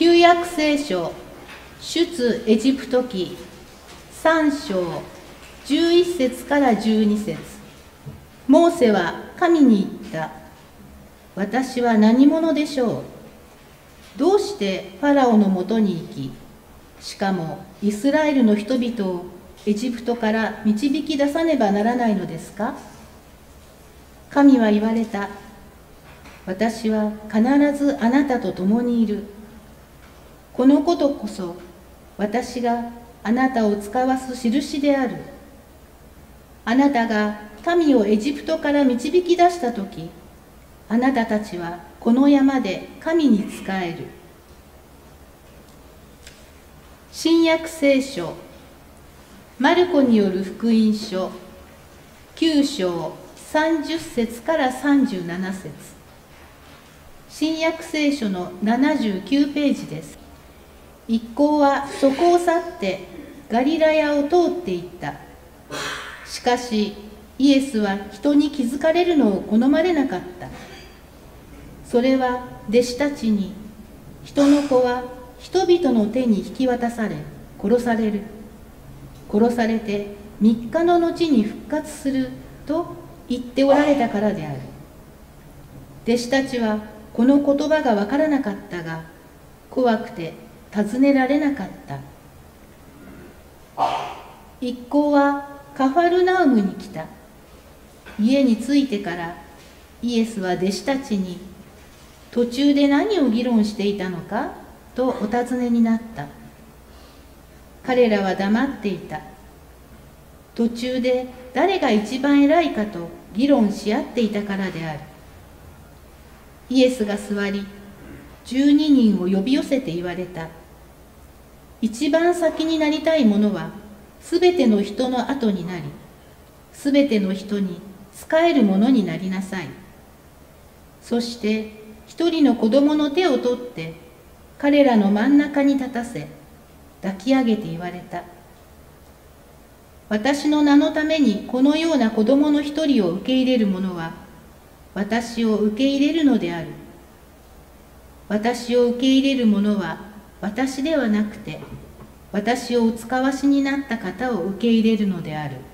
旧約聖書出エジプト記3章11節から12節。モーセは神に言った。私は何者でしょう。どうしてファラオのもとに行き、しかもイスラエルの人々をエジプトから導き出さねばならないのですか。神は言われた。私は必ずあなたと共にいる。このことこそ私があなたを使わす印である。あなたが民をエジプトから導き出したとき、あなたたちはこの山で神に仕える。新約聖書マルコによる福音書9章30節から37節。新約聖書の79ページです。一行はそこを去ってガリラヤを通っていった。しかしイエスは人に気づかれるのを好まれなかった。それは弟子たちに、人の子は人々の手に引き渡され殺される。殺されて3日の後に復活すると言っておられたからである。弟子たちはこの言葉がわからなかったが、怖くて尋ねられなかった。一行はカファルナウムに来た。家に着いてからイエスは弟子たちに、途中で何を議論していたのかとお尋ねになった。彼らは黙っていた。途中で誰が一番偉いかと議論し合っていたからである。イエスが座り、12人を呼び寄せて言われた。一番先になりたい者はすべての人の後になり、すべての人に仕える者になりなさい。そして一人の子供の手を取って彼らの真ん中に立たせ、抱き上げて言われた。私の名のためにこのような子供の一人を受け入れる者は私を受け入れるのである。私を受け入れる者は私ではなくて、私をお使わしになった方を受け入れるのである。